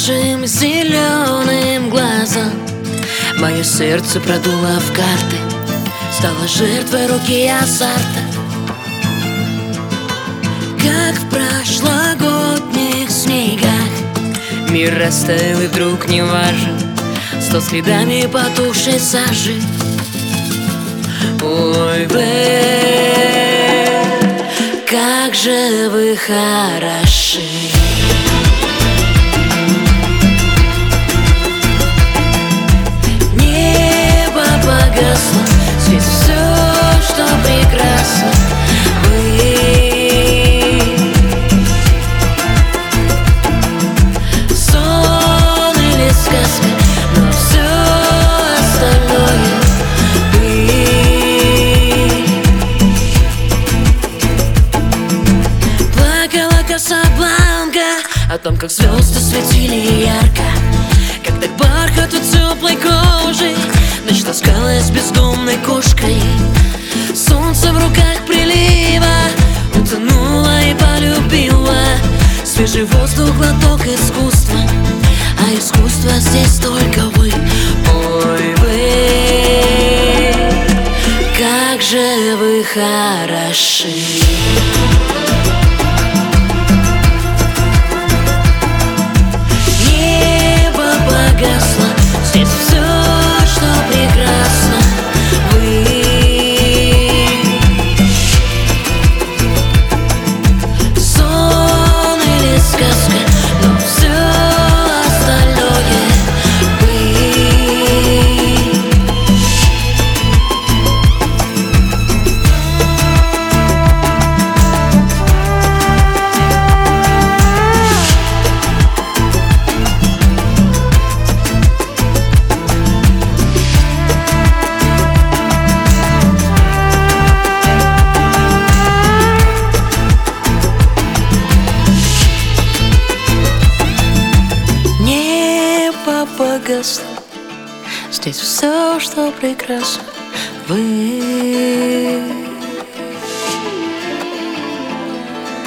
вашим зеленым глазом мое сердце продуло в карты, стало жертвой руки азарта. Как в прошлогодних снегах мир растаял и вдруг не важен, стал следами потухшей сажи. Ой, вы, как же вы хороши! Небо погасло, здесь все, что прекрасно. Вы, сон или сказка, но все остальное вы. Плакала Касабланка о том, как звезды светили ярко, как так бархату теплой кожи ночь таскалась бездомной кошкой. Солнце в руках прилива утонуло и полюбило. Свежий воздух, глоток искусства, а искусство здесь только вы. Ой, вы, как же вы хороши! Здесь все, что прекрасно. Вы, сон или сказка, но все остальное вы. Погасло, здесь все, что прекрасно. Вы,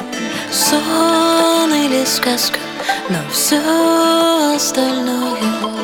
сон или сказка, но все остальное